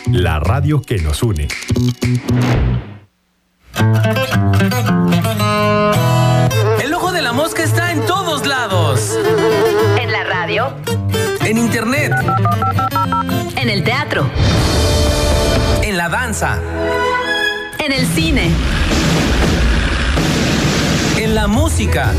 la radio que nos une. El ojo de la mosca está en todos lados. En la radio. En internet. En el teatro. En la danza. En el cine. En la música.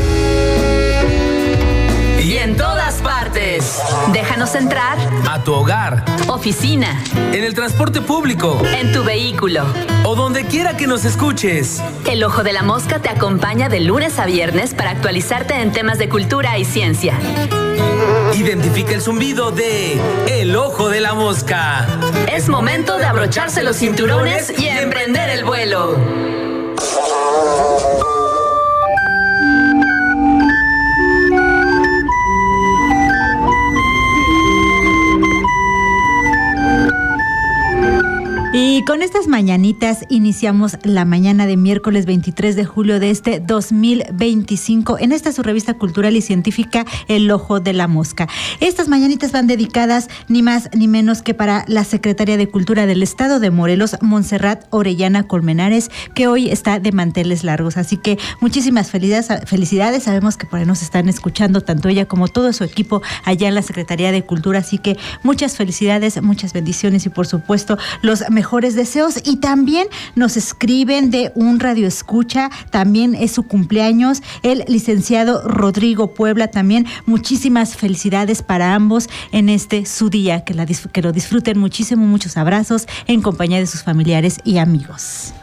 Y en todas partes. Déjanos entrar. A tu hogar. Oficina. En el transporte público. En tu vehículo. O donde quiera que nos escuches. El Ojo de la Mosca te acompaña de lunes a viernes para actualizarte en temas de cultura y ciencia. Identifica el zumbido de El Ojo de la Mosca. Es momento de abrocharse los cinturones y emprender el vuelo. Y con estas mañanitas iniciamos la mañana de miércoles 23 de julio de este 2025 en esta su revista cultural y científica El Ojo de la Mosca. Estas mañanitas van dedicadas ni más ni menos que para la Secretaria de Cultura del Estado de Morelos, Montserrat Orellana Colmenares, que hoy está de manteles largos. Así que muchísimas felicidades. Sabemos que por ahí nos están escuchando tanto ella como todo su equipo allá en la Secretaría de Cultura. Así que muchas felicidades, muchas bendiciones y por supuesto los mejores deseos. Y también nos escriben de un radio escucha, también es su cumpleaños, el licenciado Rodrigo Puebla. También muchísimas felicidades para ambos en este su día, que lo disfruten muchísimo, muchos abrazos en compañía de sus familiares y amigos.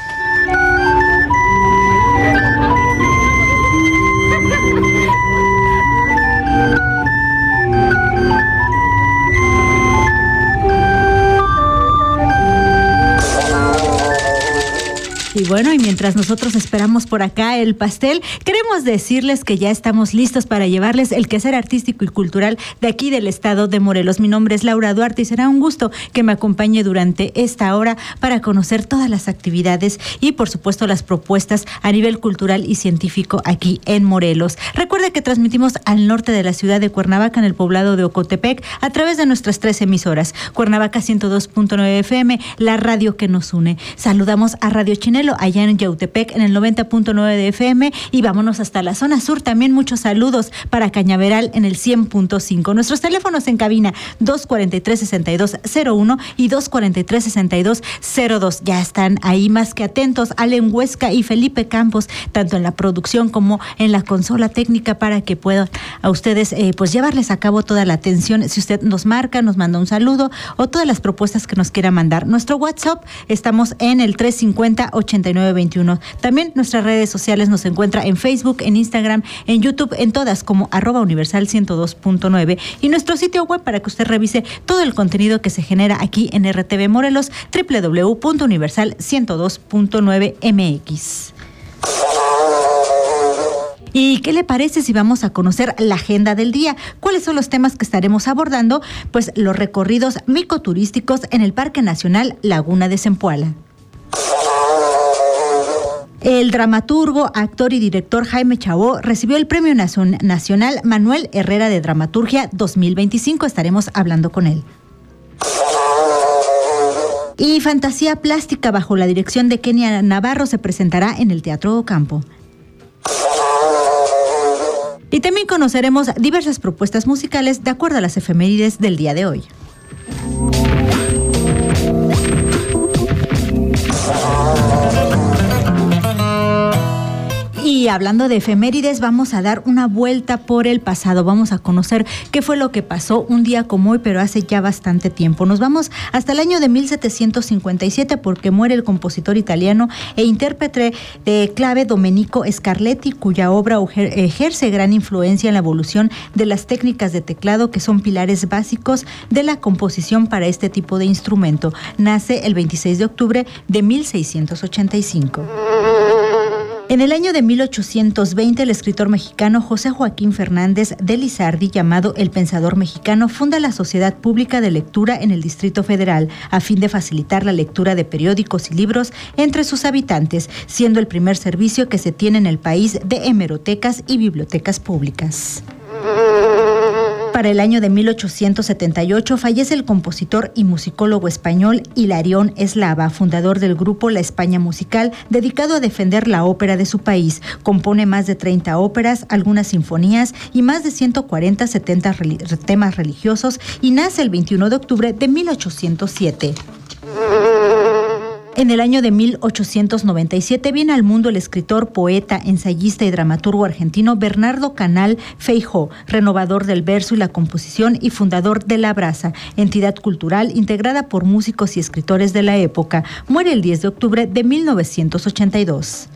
Y bueno, y mientras nosotros esperamos por acá el pastel, queremos decirles que ya estamos listos para llevarles el quehacer artístico y cultural de aquí del estado de Morelos. Mi nombre es Laura Duarte y será un gusto que me acompañe durante esta hora para conocer todas las actividades y por supuesto las propuestas a nivel cultural y científico aquí en Morelos. Recuerde que transmitimos al norte de la ciudad de Cuernavaca, en el poblado de Ocotepec, a través de nuestras 3 emisoras. Cuernavaca 102.9 FM, la radio que nos une. Saludamos a Radio Chinelo allá en Yautepec en el 90.9 de FM y vámonos hasta la zona sur. También muchos saludos para Cañaveral en el 100.5. Nuestros teléfonos en cabina 243-6201 y 243-6202. Ya están ahí más que atentos Allen Huesca y Felipe Campos, tanto en la producción como en la consola técnica, para que puedan a ustedes pues llevarles a cabo toda la atención. Si usted nos marca, nos manda un saludo o todas las propuestas que nos quiera mandar. Nuestro WhatsApp, estamos en el 350-8921. También nuestras redes sociales nos encuentra en Facebook, en Instagram, en YouTube, en todas como @universal 102.9, y nuestro sitio web para que usted revise todo el contenido que se genera aquí en RTV Morelos, www.universal102.9mx. ¿Y qué le parece si vamos a conocer la agenda del día? ¿Cuáles son los temas que estaremos abordando? Pues los recorridos micoturísticos en el Parque Nacional Laguna de Zempoala. El dramaturgo, actor y director Jaime Chabó recibió el Premio Nacional Manuel Herrera de Dramaturgia 2025. Estaremos hablando con él. Y Fantasía Plástica, bajo la dirección de Kenia Navarro, se presentará en el Teatro Ocampo. Y también conoceremos diversas propuestas musicales de acuerdo a las efemérides del día de hoy. Y hablando de efemérides, vamos a dar una vuelta por el pasado. Vamos a conocer qué fue lo que pasó un día como hoy, pero hace ya bastante tiempo. Nos vamos hasta el año de 1757, porque muere el compositor italiano e intérprete de clave Domenico Scarlatti, cuya obra ejerce gran influencia en la evolución de las técnicas de teclado, que son pilares básicos de la composición para este tipo de instrumento. Nace el 26 de octubre de 1685. En el año de 1820, el escritor mexicano José Joaquín Fernández de Lizardi, llamado El Pensador Mexicano, funda la Sociedad Pública de Lectura en el Distrito Federal, a fin de facilitar la lectura de periódicos y libros entre sus habitantes, siendo el primer servicio que se tiene en el país de hemerotecas y bibliotecas públicas. Para el año de 1878 fallece el compositor y musicólogo español Hilarión Eslava, fundador del grupo La España Musical, dedicado a defender la ópera de su país. Compone más de 30 óperas, algunas sinfonías y más de 170 temas religiosos, y nace el 21 de octubre de 1807. En el año de 1897 viene al mundo el escritor, poeta, ensayista y dramaturgo argentino Bernardo Canal Feijó, renovador del verso y la composición y fundador de La Brasa, entidad cultural integrada por músicos y escritores de la época. Muere el 10 de octubre de 1982.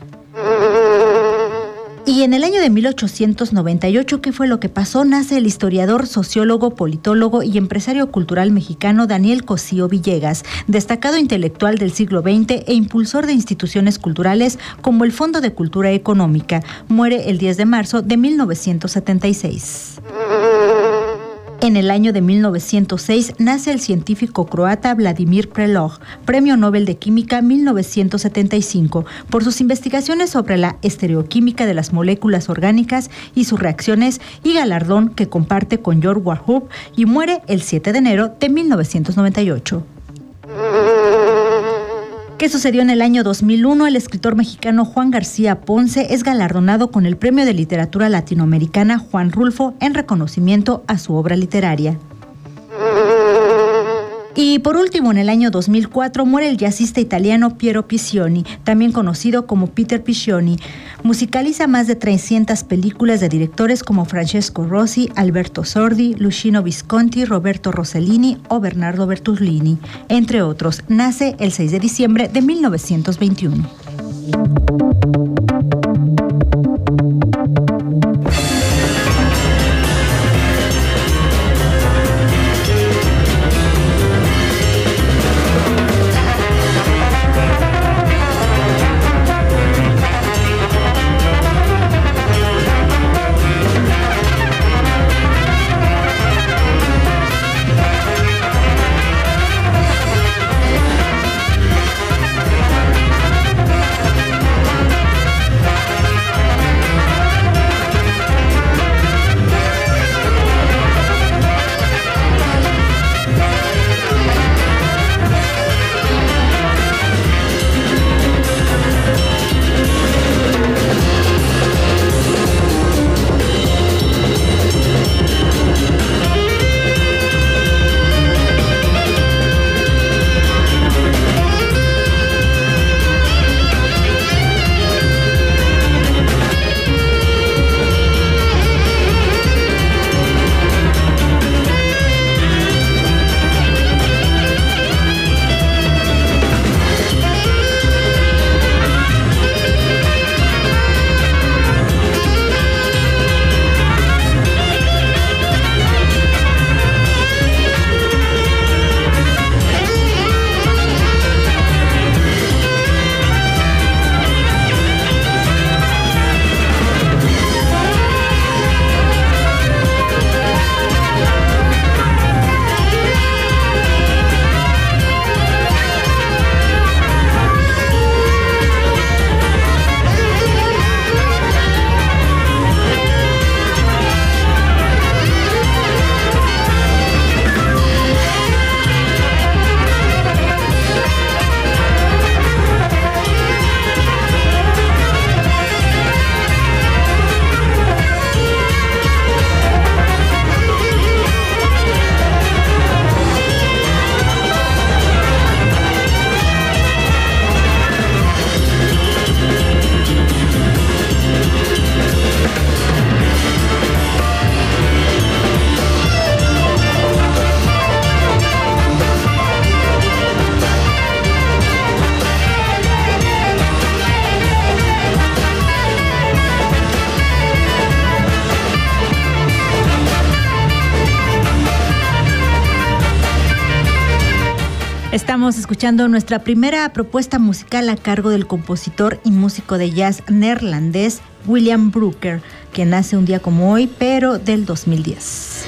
Y en el año de 1898, ¿qué fue lo que pasó? Nace el historiador, sociólogo, politólogo y empresario cultural mexicano Daniel Cosío Villegas, destacado intelectual del siglo XX e impulsor de instituciones culturales como el Fondo de Cultura Económica. Muere el 10 de marzo de 1976. En el año de 1906 nace el científico croata Vladimir Prelog, Premio Nobel de Química 1975, por sus investigaciones sobre la estereoquímica de las moléculas orgánicas y sus reacciones, y galardón que comparte con George Warhol, y muere el 7 de enero de 1998. ¿Qué sucedió en el año 2001? El escritor mexicano Juan García Ponce es galardonado con el Premio de Literatura Latinoamericana Juan Rulfo en reconocimiento a su obra literaria. Y por último, en el año 2004 muere el jazzista italiano Piero Piccioni, también conocido como Peter Piccioni. Musicaliza más de 300 películas de directores como Francesco Rosi, Alberto Sordi, Luchino Visconti, Roberto Rossellini o Bernardo Bertolini, entre otros. Nace el 6 de diciembre de 1921. Estamos escuchando nuestra primera propuesta musical a cargo del compositor y músico de jazz neerlandés William Breuker, que nace un día como hoy, pero del 2010.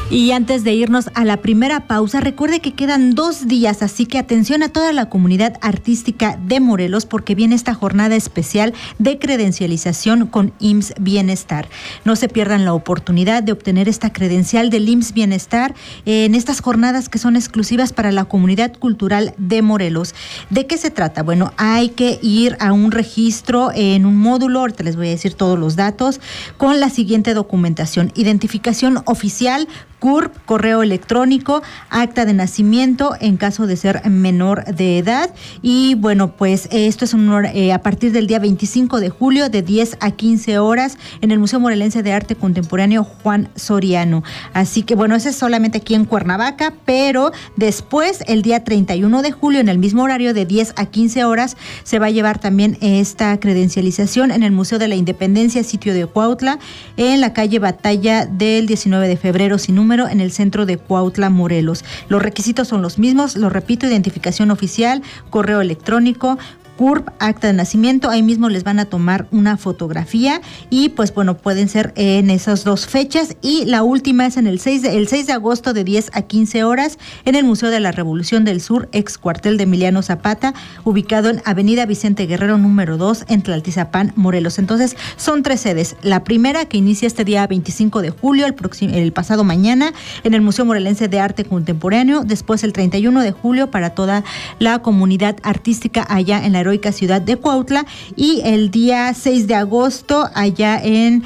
Y antes de irnos a la primera pausa, recuerde que quedan 2 días, así que atención a toda la comunidad artística de Morelos, porque viene esta jornada especial de credencialización con IMSS Bienestar. No se pierdan la oportunidad de obtener esta credencial del IMSS Bienestar en estas jornadas que son exclusivas para la comunidad cultural de Morelos. ¿De qué se trata? Bueno, hay que ir a un registro en un módulo, ahorita les voy a decir todos los datos, con la siguiente documentación: identificación oficial, CURP, correo electrónico, acta de nacimiento en caso de ser menor de edad. Y bueno, pues esto es a partir del día 25 de julio de 10 a 15 horas en el Museo Morelense de Arte Contemporáneo Juan Soriano. Así que bueno, ese es solamente aquí en Cuernavaca, pero después el día 31 de julio en el mismo horario de 10 a 15 horas se va a llevar también esta credencialización en el Museo de la Independencia, sitio de Cuautla, en la calle Batalla del 19 de febrero sin número, en el centro de Cuautla, Morelos. Los requisitos son los mismos, lo repito: identificación oficial, correo electrónico, CURP, acta de nacimiento. Ahí mismo les van a tomar una fotografía y pues bueno, pueden ser en esas 2 fechas, y la última es en el 6 de agosto de 10 a 15 horas en el Museo de la Revolución del Sur, ex cuartel de Emiliano Zapata, ubicado en Avenida Vicente Guerrero número 2 en Tlaltizapán, Morelos. Entonces son 3 sedes. La primera, que inicia este día 25 de julio, el pasado mañana, en el Museo Morelense de Arte Contemporáneo. Después el 31 de julio para toda la comunidad artística allá en la heroica ciudad de Cuautla, y el día 6 de agosto allá en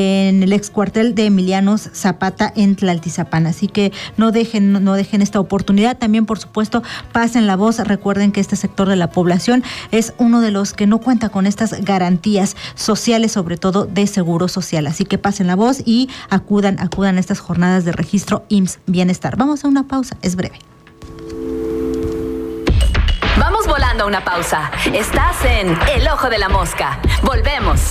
el ex cuartel de Emiliano Zapata en Tlaltizapán. Así que no dejen esta oportunidad. También, por supuesto, pasen la voz. Recuerden que este sector de la población es uno de los que no cuenta con estas garantías sociales, sobre todo de seguro social. Así que pasen la voz y acudan a estas jornadas de registro IMSS Bienestar. Vamos a una pausa, es breve. Vamos volando a una pausa. Estás en El Ojo de la Mosca. Volvemos.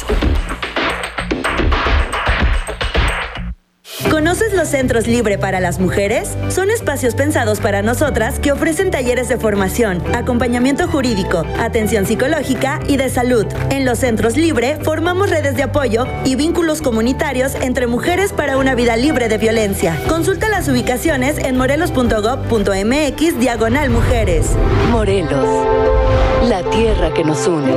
¿Conoces los centros Libre para las mujeres? Son espacios pensados para nosotras que ofrecen talleres de formación, acompañamiento jurídico, atención psicológica y de salud. En los centros Libre formamos redes de apoyo y vínculos comunitarios entre mujeres para una vida libre de violencia. Consulta las ubicaciones en morelos.gov.mx/mujeres. Morelos, la tierra que nos une.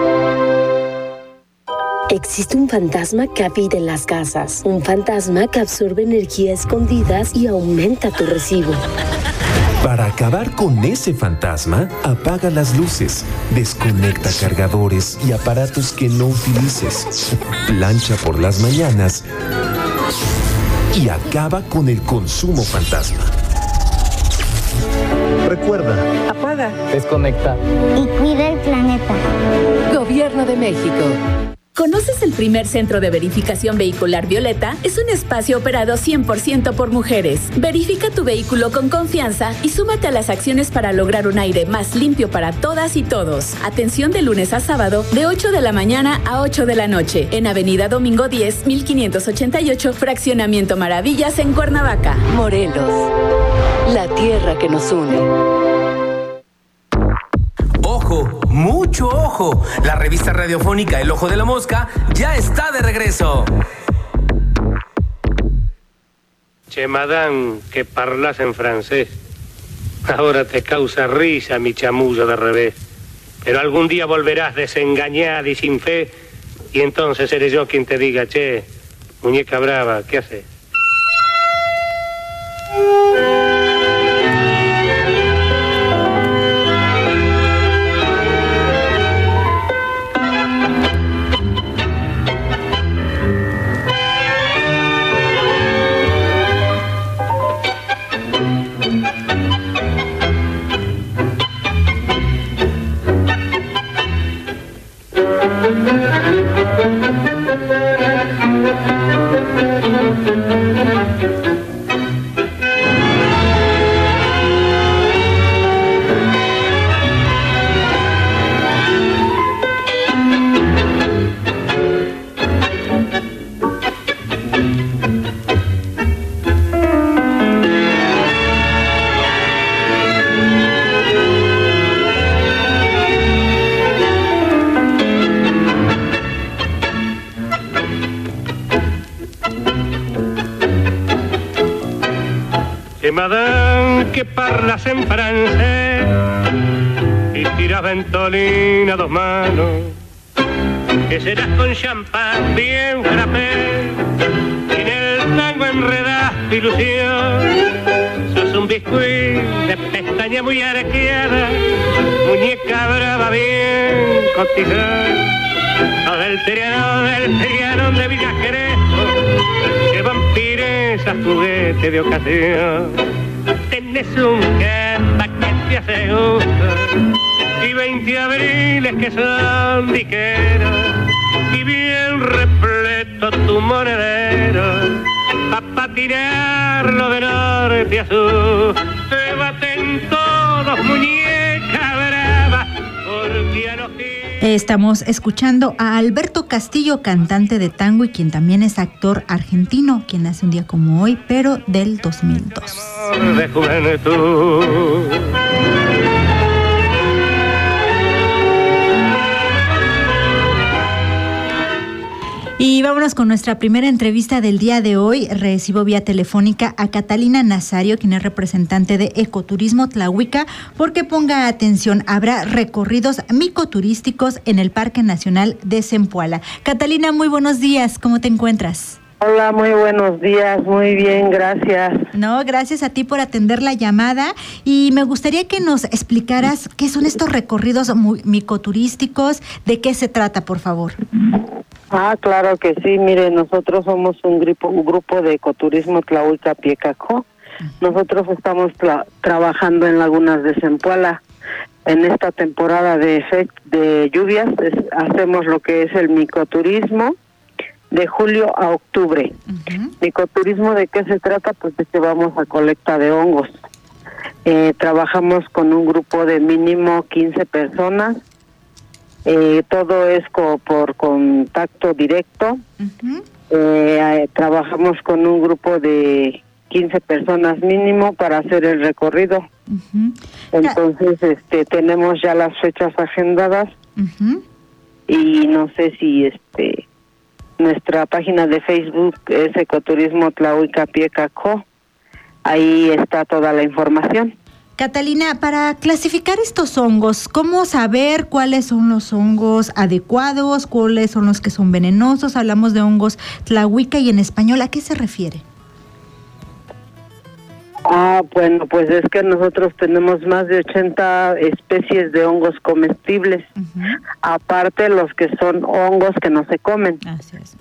Existe un fantasma que habita en las casas, un fantasma que absorbe energía escondidas y aumenta tu recibo. Para acabar con ese fantasma, apaga las luces, desconecta cargadores y aparatos que no utilices, plancha por las mañanas y acaba con el consumo fantasma. Recuerda, apaga, desconecta y cuida el planeta. Gobierno de México. ¿Conoces el primer centro de verificación vehicular Violeta? Es un espacio operado 100% por mujeres. Verifica tu vehículo con confianza y súmate a las acciones para lograr un aire más limpio para todas y todos. Atención de lunes a sábado, de 8 de la mañana a 8 de la noche, en Avenida Domingo 10, 1588, Fraccionamiento Maravillas, en Cuernavaca. Morelos, la tierra que nos une. ¡Ojo! ¡Mucho ojo! La revista radiofónica El Ojo de la Mosca ya está de regreso. Che, madame, que parlas en francés. Ahora te causa risa mi chamullo de revés. Pero algún día volverás desengañada y sin fe, y entonces seré yo quien te diga: che, muñeca brava, ¿qué haces? che madame que parlas en francés y tiras ventolina a 2 manos, que serás con champán bien frappé, y en el tango enredaste ilusión. Sos un biscuit de pestaña muy arqueada, muñeca brava bien cotizada. Sos del Trianón de Villa Crespo, que vampiresa juguete de ocasión. Tenés un gamba que te hace gusto y 20 abriles que son diqueros, y bien repleto tu monedero pa' tirarlo de norte a sur. Se baten todos, muñeca brava, porque a los Estamos escuchando a Alberto Castillo, cantante de tango y quien también es actor argentino, quien nace un día como hoy, pero del 2002. De juventud. Y vámonos con nuestra primera entrevista del día de hoy. Recibo vía telefónica a Catalina Nazario, quien es representante de Ecoturismo Tlahuica, porque ponga atención, habrá recorridos micoturísticos en el Parque Nacional de Zempoala. Catalina, muy buenos días, ¿cómo te encuentras? Hola, muy buenos días, muy bien, gracias. No, gracias a ti por atender la llamada y me gustaría que nos explicaras qué son estos recorridos micoturísticos, de qué se trata, por favor. Claro que sí, mire, nosotros somos un grupo de Ecoturismo Tlahuica Piecaco. Nosotros estamos trabajando en lagunas de Zempoala. En esta temporada de lluvias hacemos lo que es el micoturismo de julio a octubre. Micoturismo, ¿de qué se trata? Pues de que vamos a colecta de hongos. Trabajamos con un grupo de mínimo 15 personas. Todo es por contacto directo. Trabajamos con un grupo de 15 personas mínimo para hacer el recorrido. Entonces, tenemos ya las fechas agendadas y no sé si nuestra página de Facebook es Ecoturismo Tlahuica Piecaco. Ahí está toda la información. Catalina, para clasificar estos hongos, ¿cómo saber cuáles son los hongos adecuados, cuáles son los que son venenosos? Hablamos de hongos tlahuica y en español, ¿a qué se refiere? Bueno, pues es que nosotros tenemos más de 80 especies de hongos comestibles, aparte los que son hongos que no se comen. Así es.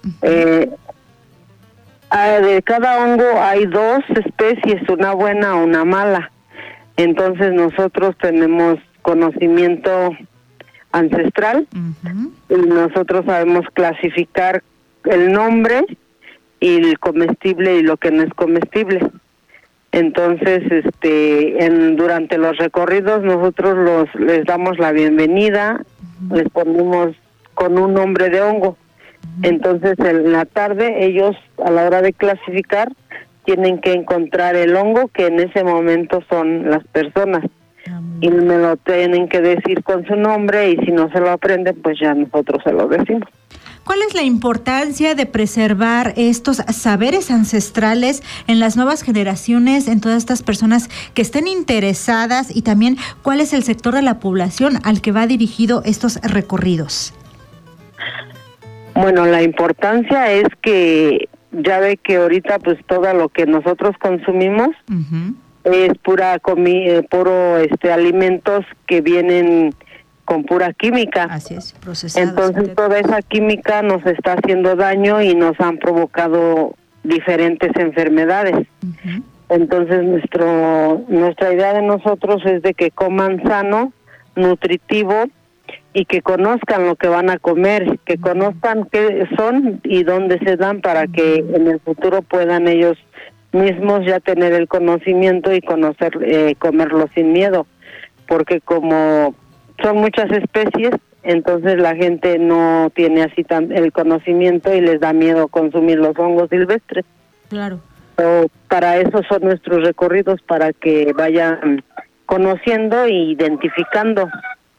De cada hongo hay 2 especies, una buena o una mala. Entonces nosotros tenemos conocimiento ancestral y nosotros sabemos clasificar el nombre y el comestible y lo que no es comestible. Entonces, durante los recorridos nosotros les damos la bienvenida, les ponemos con un nombre de hongo. Entonces, en la tarde ellos a la hora de clasificar tienen que encontrar el hongo que en ese momento son las personas y me lo tienen que decir con su nombre y si no se lo aprenden pues ya nosotros se lo decimos. ¿Cuál es la importancia de preservar estos saberes ancestrales en las nuevas generaciones, en todas estas personas que estén interesadas y también cuál es el sector de la población al que va dirigido estos recorridos? Bueno, la importancia es que ya ve que ahorita pues todo lo que nosotros consumimos es puro alimentos que vienen con pura química. Así es, procesados. Entonces toda esa química nos está haciendo daño y nos han provocado diferentes enfermedades. Entonces nuestra idea de nosotros es de que coman sano, nutritivo y que conozcan lo que van a comer, que conozcan qué son y dónde se dan para que en el futuro puedan ellos mismos ya tener el conocimiento y comerlo sin miedo, porque como son muchas especies, entonces la gente no tiene así el conocimiento y les da miedo consumir los hongos silvestres. Claro. Para eso son nuestros recorridos, para que vayan conociendo e identificando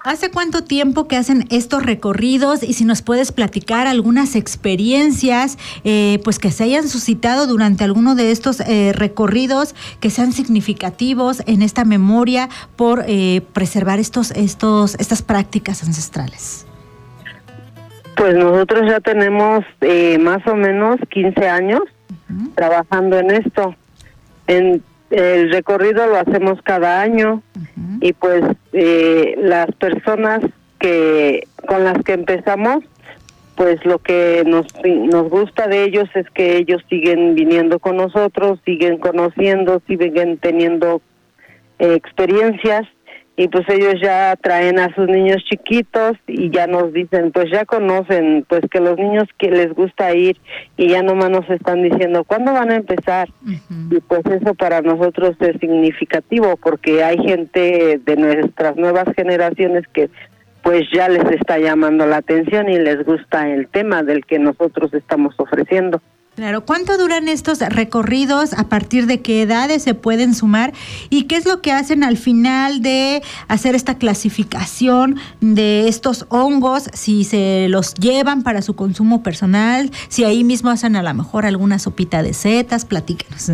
¿Hace cuánto tiempo que hacen estos recorridos? Y si nos puedes platicar algunas experiencias pues que se hayan suscitado durante alguno de estos recorridos que sean significativos en esta memoria por preservar estas prácticas ancestrales. Pues nosotros ya tenemos más o menos 15 años trabajando en esto. El recorrido lo hacemos cada año y pues las personas con las que empezamos, pues lo que nos gusta de ellos es que ellos siguen viniendo con nosotros, siguen conociendo, siguen teniendo experiencias, y pues ellos ya traen a sus niños chiquitos y ya nos dicen, pues ya conocen, pues que los niños que les gusta ir, y ya nomás nos están diciendo, ¿cuándo van a empezar? Y pues eso para nosotros es significativo, porque hay gente de nuestras nuevas generaciones que pues ya les está llamando la atención y les gusta el tema del que nosotros estamos ofreciendo. Claro, ¿cuánto duran estos recorridos? ¿A partir de qué edades se pueden sumar? ¿Y qué es lo que hacen al final de hacer esta clasificación de estos hongos? Si se los llevan para su consumo personal, si ahí mismo hacen a lo mejor alguna sopita de setas, platícanos.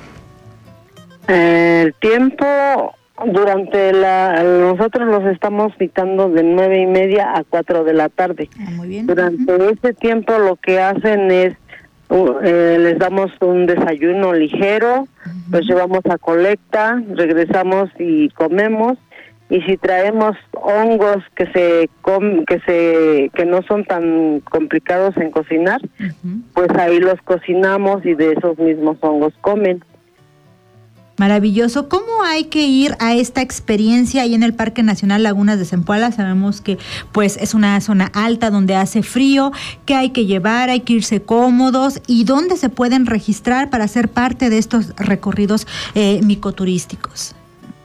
El tiempo durante nosotros los estamos citando de 9:30 a 4 de la tarde. Muy bien. Durante ese tiempo lo que hacen es les damos un desayuno ligero, los llevamos a colecta, regresamos y comemos, y si traemos hongos que no son tan complicados en cocinar, pues ahí los cocinamos y de esos mismos hongos comen. Maravilloso. ¿Cómo hay que ir a esta experiencia ahí en el Parque Nacional Lagunas de Zempoala? Sabemos que pues es una zona alta donde hace frío. ¿Qué hay que llevar? ¿Hay que irse cómodos? ¿Y dónde se pueden registrar para ser parte de estos recorridos micoturísticos?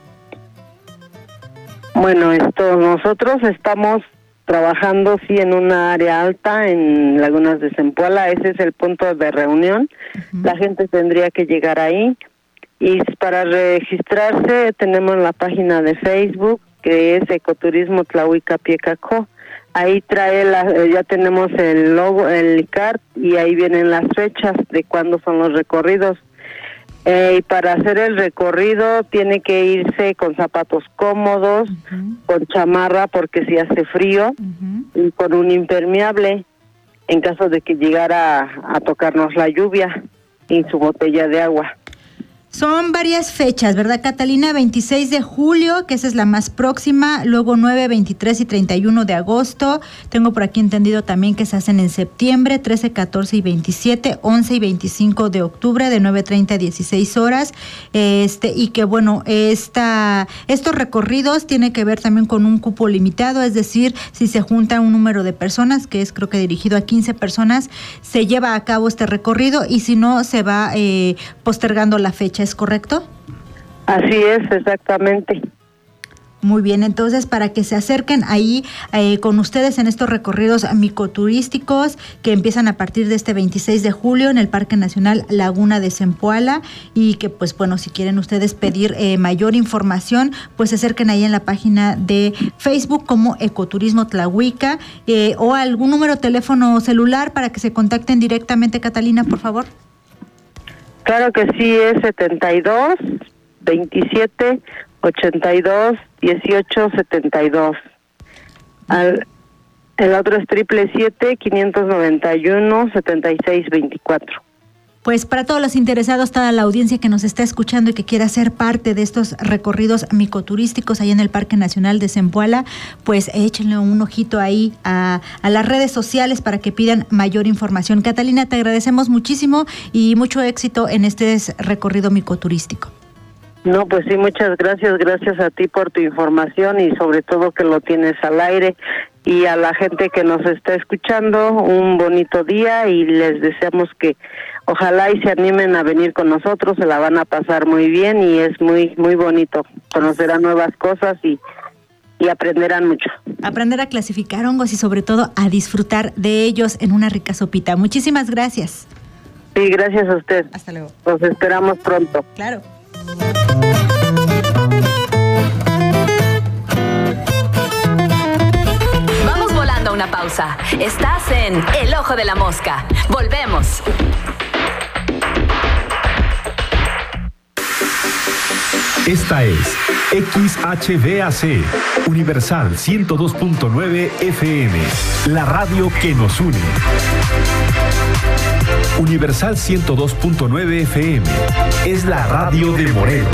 Bueno, nosotros estamos trabajando sí en una área alta en Lagunas de Zempoala. Ese es el punto de reunión. La gente tendría que llegar ahí. Y para registrarse tenemos la página de Facebook, que es Ecoturismo Tlahuica-Piecaco. Ahí ya tenemos el logo, el ICART, y ahí vienen las fechas de cuándo son los recorridos. Y para hacer el recorrido tiene que irse con zapatos cómodos, con chamarra porque si hace frío, y con un impermeable en caso de que llegara a tocarnos la lluvia, y su botella de agua. Son varias fechas, ¿verdad, Catalina? 26 de julio, que esa es la más próxima, luego 9, 23 y 31 de agosto. Tengo por aquí entendido también que se hacen en septiembre, 13, 14 y 27, 11 y 25 de octubre, de 9:30 a 16 horas. Y que bueno, estos recorridos tienen que ver también con un cupo limitado, es decir, si se junta un número de personas, que es creo que dirigido a 15 personas, se lleva a cabo este recorrido, y si no, se va postergando la fecha. ¿Es correcto? Así es, exactamente. Muy bien, entonces para que se acerquen ahí con ustedes en estos recorridos micoturísticos que empiezan a partir de este 26 de julio en el Parque Nacional Laguna de Zempoala, y que pues bueno, si quieren ustedes pedir mayor información, pues se acerquen ahí en la página de Facebook como Ecoturismo Tlahuica, o algún número de teléfono celular para que se contacten directamente. Catalina, por favor. Claro que sí, es 72 27 82 18 72. El otro es 777 591 76 24. Pues para todos los interesados, toda la audiencia que nos está escuchando y que quiera ser parte de estos recorridos micoturísticos ahí en el Parque Nacional de Zempoala, pues échenle un ojito ahí a las redes sociales para que pidan mayor información. Catalina, te agradecemos muchísimo y mucho éxito en este recorrido micoturístico. No, pues sí, muchas gracias a ti por tu información, y sobre todo que lo tienes al aire, y a la gente que nos está escuchando, un bonito día, y les deseamos que ojalá y se animen a venir con nosotros, se la van a pasar muy bien, y es muy muy bonito, conocerán nuevas cosas y aprenderán mucho. Aprender a clasificar hongos y sobre todo a disfrutar de ellos en una rica sopita. Muchísimas gracias. Sí, gracias a usted. Hasta luego. Los esperamos pronto. Claro. a una pausa. Estás en El Ojo de la Mosca. Volvemos. Esta es XHVAC, Universal 102.9 FM, la radio que nos une. Universal 102.9 FM es la radio de Morelos.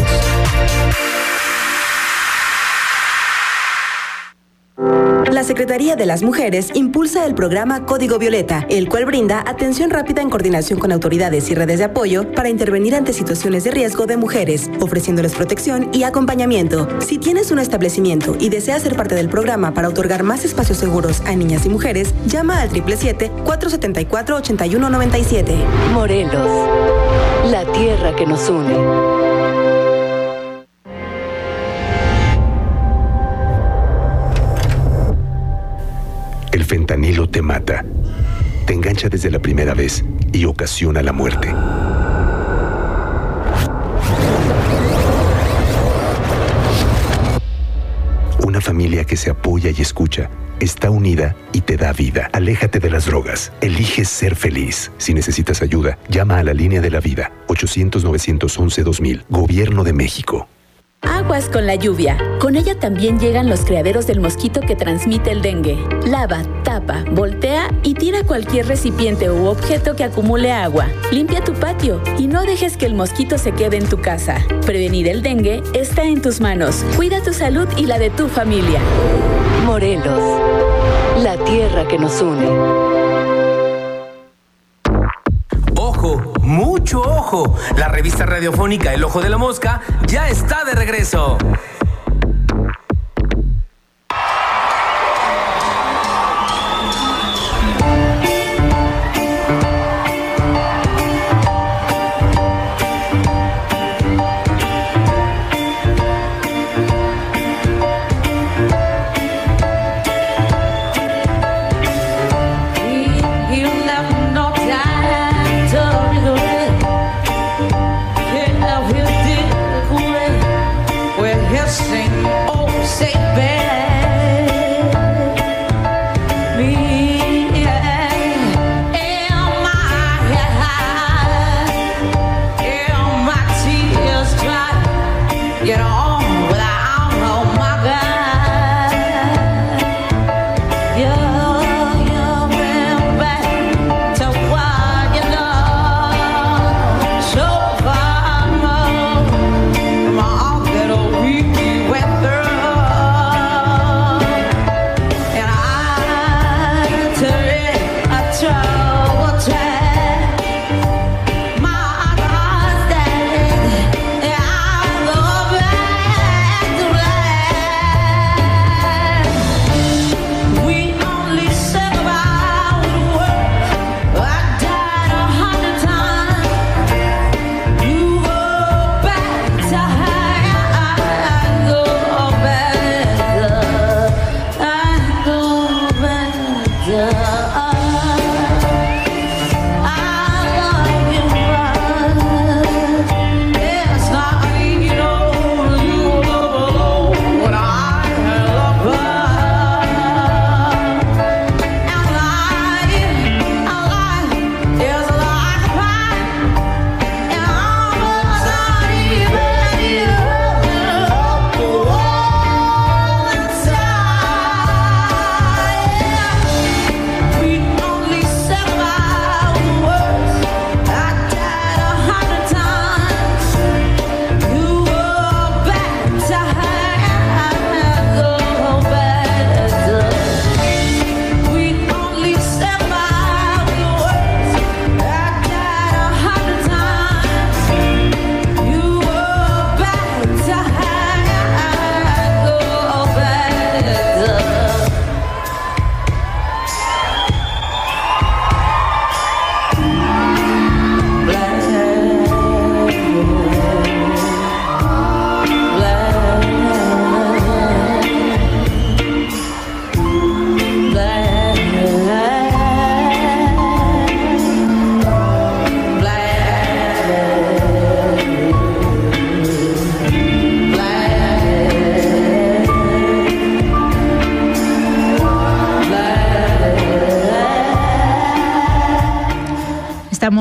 La Secretaría de las Mujeres impulsa el programa Código Violeta, el cual brinda atención rápida en coordinación con autoridades y redes de apoyo para intervenir ante situaciones de riesgo de mujeres, ofreciéndoles protección y acompañamiento. Si tienes un establecimiento y deseas ser parte del programa para otorgar más espacios seguros a niñas y mujeres, llama al 777-474-8197. Morelos, la tierra que nos une. El fentanilo te mata, te engancha desde la primera vez y ocasiona la muerte. Una familia que se apoya y escucha, está unida y te da vida. Aléjate de las drogas. Elige ser feliz. Si necesitas ayuda, llama a la Línea de la Vida, 800-911-2000. Gobierno de México. Aguas con la lluvia. Con ella también llegan los criaderos del mosquito que transmite el dengue. Lava, tapa, voltea y tira cualquier recipiente u objeto que acumule agua. Limpia tu patio y no dejes que el mosquito se quede en tu casa. Prevenir el dengue está en tus manos. Cuida tu salud y la de tu familia. Morelos, la tierra que nos une. Mucho ojo, la revista radiofónica El Ojo de la Mosca ya está de regreso.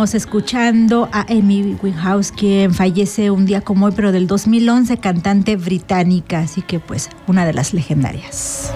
Estamos escuchando a Amy Winehouse, quien fallece un día como hoy, pero del 2011, cantante británica, así que pues una de las legendarias.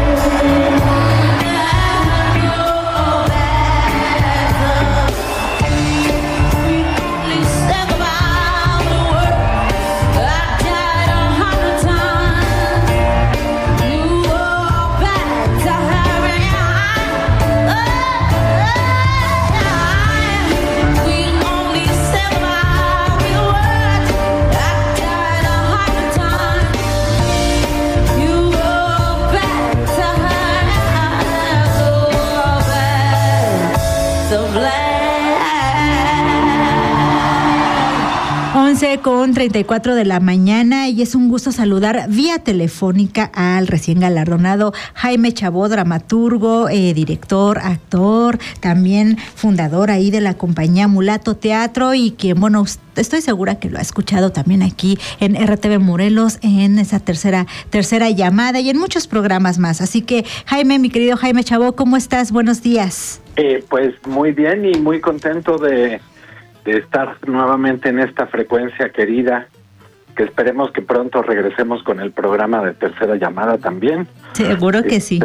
11:34 de la mañana, y es un gusto saludar vía telefónica al recién galardonado Jaime Chabó, dramaturgo, director, actor, también fundador ahí de la compañía Mulato Teatro, y que, bueno, estoy segura que lo ha escuchado también aquí en RTV Morelos, en esa tercera llamada y en muchos programas más. Así que, Jaime, mi querido Jaime Chabó, ¿cómo estás? Buenos días. Pues muy bien y muy contento de estar nuevamente en esta frecuencia querida, que esperemos que pronto regresemos con el programa de tercera llamada también. Seguro que sí.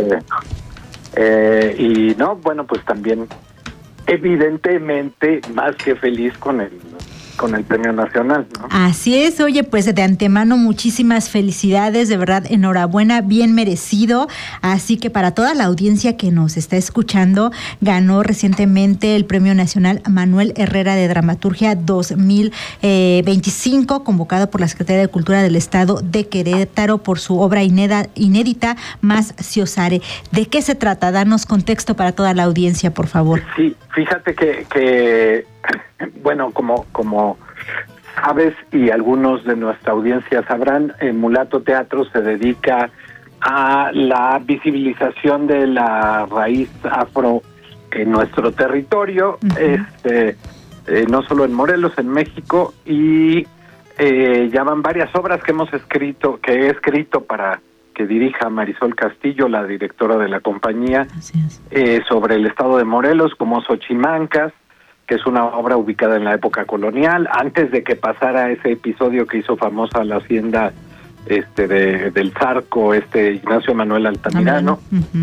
Y no, bueno, pues también evidentemente más que feliz con el Premio Nacional, ¿no? Así es. Oye, pues de antemano muchísimas felicidades, de verdad, enhorabuena, bien merecido. Así que para toda la audiencia que nos está escuchando, ganó recientemente el Premio Nacional Manuel Herrera de Dramaturgia 2025, convocado por la Secretaría de Cultura del Estado de Querétaro por su obra inédita Más Ciosare. ¿De qué se trata? Danos contexto para toda la audiencia, por favor. Sí, fíjate que bueno, como sabes y algunos de nuestra audiencia sabrán, Mulato Teatro se dedica a la visibilización de la raíz afro en nuestro territorio, no solo en Morelos, en México, y ya van varias obras que he escrito para que dirija Marisol Castillo, la directora de la compañía, sobre el estado de Morelos, como Xochimancas, que es una obra ubicada en la época colonial, antes de que pasara ese episodio que hizo famosa la hacienda del Zarco, Ignacio Manuel Altamirano.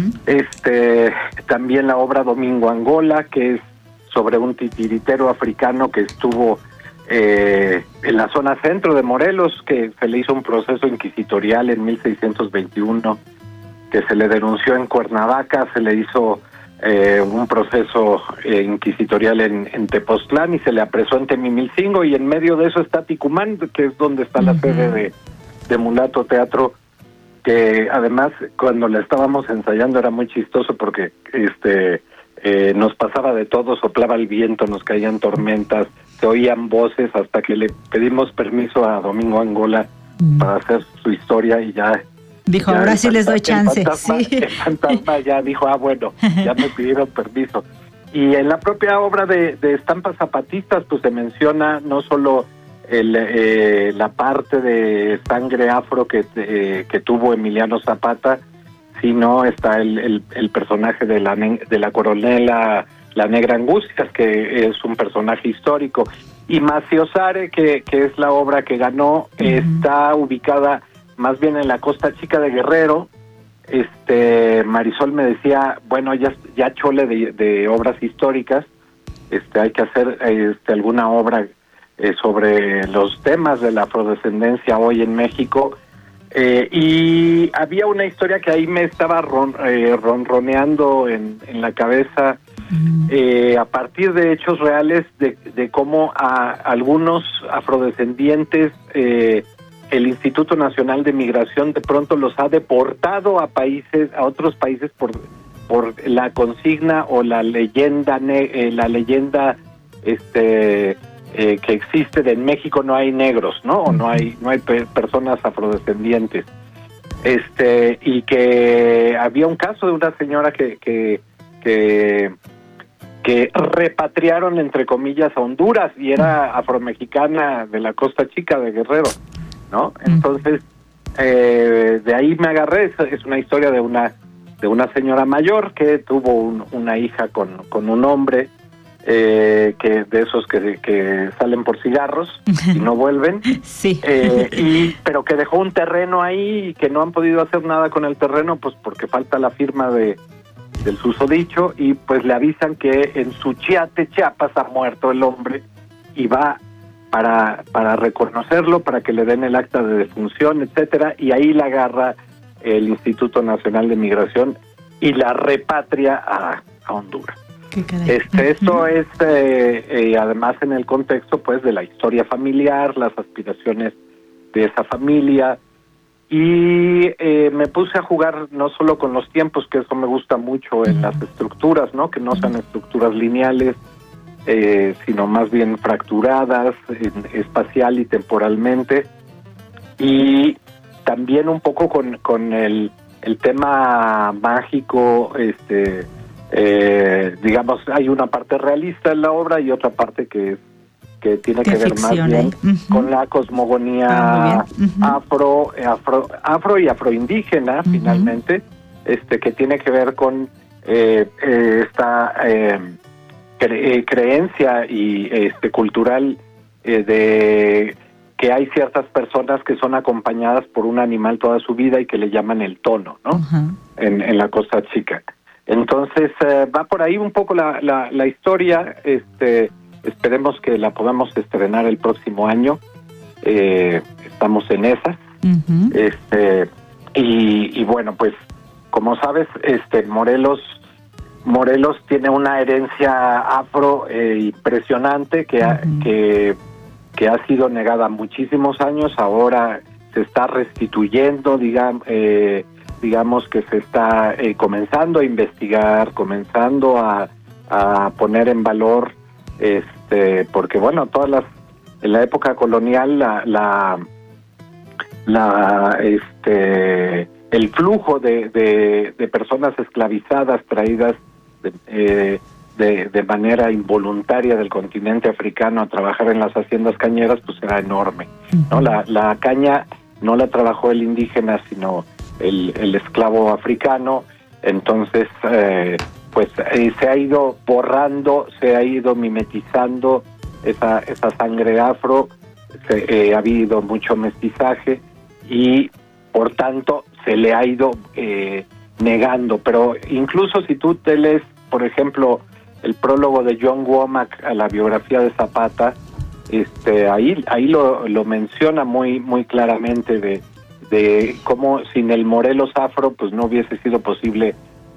También la obra Domingo Angola, que es sobre un titiritero africano que estuvo en la zona centro de Morelos, que se le hizo un proceso inquisitorial en 1621, que se le denunció en Cuernavaca, se le hizo un proceso inquisitorial en Tepoztlán y se le apresó en Temimilcingo, y en medio de eso está Ticumán, que es donde está la sede de Mulato Teatro, que además cuando la estábamos ensayando era muy chistoso porque nos pasaba de todo, soplaba el viento, nos caían tormentas, se oían voces, hasta que le pedimos permiso a Domingo Angola para hacer su historia, y ya dijo, ahora sí les doy chance. El fantasma ya dijo, bueno, ya me pidieron permiso. Y en la propia obra de Estampas Zapatistas, pues se menciona no solo la parte de sangre afro que tuvo Emiliano Zapata, sino está el personaje de la coronela La Negra Angustias, que es un personaje histórico. Y Más Ciosare, que es la obra que ganó, está ubicada más bien en la Costa Chica de Guerrero. Marisol me decía, bueno, ya chole de obras históricas, hay que hacer alguna obra sobre los temas de la afrodescendencia hoy en México, y había una historia que ahí me estaba ronroneando en la cabeza, a partir de hechos reales de cómo a algunos afrodescendientes el Instituto Nacional de Migración de pronto los ha deportado a otros países por la consigna o la leyenda que existe de en México no hay negros, ¿no? O no hay personas afrodescendientes. Y que había un caso de una señora que repatriaron, entre comillas, a Honduras, y era afromexicana de la Costa Chica de Guerrero, ¿no? Entonces, de ahí me agarré. Es una historia de una señora mayor que tuvo una hija con un hombre, que de esos que salen por cigarros y no vuelven, sí. Pero que dejó un terreno ahí y que no han podido hacer nada con el terreno, pues porque falta la firma del susodicho, y pues le avisan que en Suchiate, Chiapas, ha muerto el hombre, y va para reconocerlo, para que le den el acta de defunción, etcétera, y ahí la agarra el Instituto Nacional de Migración y la repatria a Honduras. Esto es además en el contexto pues de la historia familiar, las aspiraciones de esa familia, y me puse a jugar no solo con los tiempos, que eso me gusta mucho en las estructuras, ¿no? Que no sean estructuras lineales, sino más bien fracturadas espacial y temporalmente, y también un poco con el tema mágico, digamos, hay una parte realista en la obra y otra parte que tiene que ver más bien con la cosmogonía afro y afroindígena, finalmente, que tiene que ver con esta creencia y cultural de que hay ciertas personas que son acompañadas por un animal toda su vida y que le llaman el tono, ¿no? En la Costa Chica. Entonces va por ahí un poco la historia. Esperemos que la podamos estrenar el próximo año. Estamos en esas. Y bueno, pues como sabes, Morelos tiene una herencia afro impresionante que ha sido negada muchísimos años. Ahora se está restituyendo, digamos que se está comenzando a investigar, comenzando a poner en valor, porque bueno, en la época colonial el flujo de personas esclavizadas traídas de manera involuntaria del continente africano a trabajar en las haciendas cañeras, pues era enorme, ¿no? La caña no la trabajó el indígena, sino el esclavo africano. Entonces pues se ha ido borrando, se ha ido mimetizando esa sangre afro, ha habido mucho mestizaje y por tanto se le ha ido negando. Pero incluso si tú te lees, por ejemplo, el prólogo de John Womack a la biografía de Zapata, ahí lo menciona muy muy claramente de cómo sin el Morelos afro pues no hubiese sido posible